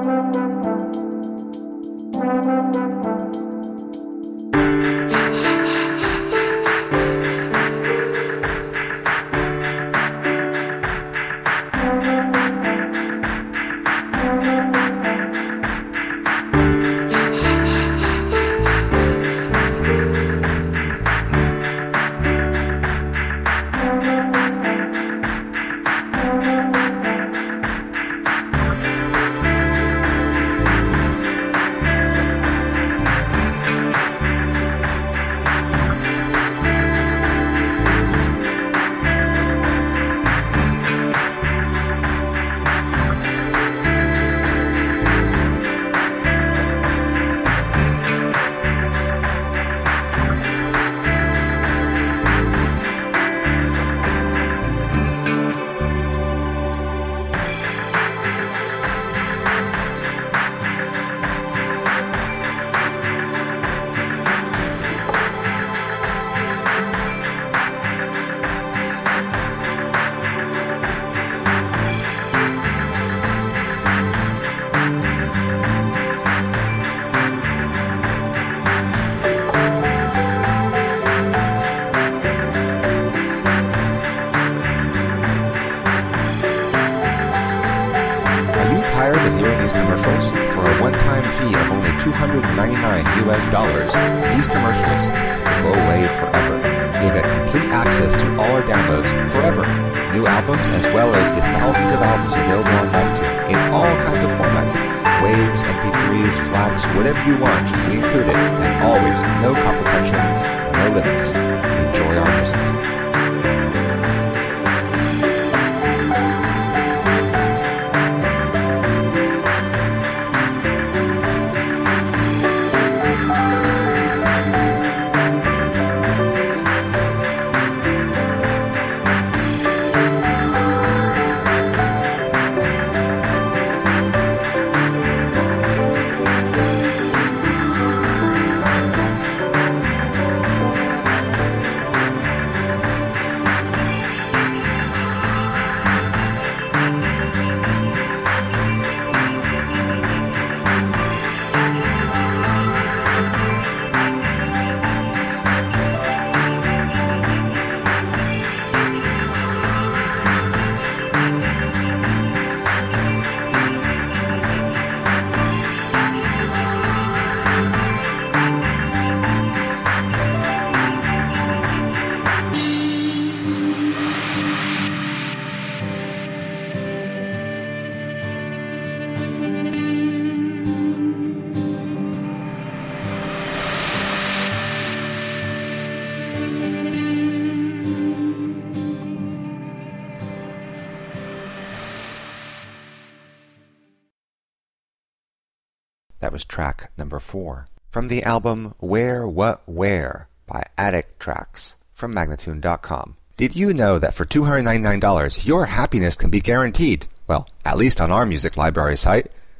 $299, these commercials will go away forever. You'll get complete access to all our downloads forever. New albums as well as the thousands of albums available on iTunes in all kinds of formats. Waves, MP3s, FLACs, whatever you want, we include it. And always, no complication, no limits. Enjoy our music. That was track number 4 from the album Where What Where by Addict Tracks from Magnatune.com. Did you know that for $299 your happiness can be guaranteed? Well, at least on our music library site.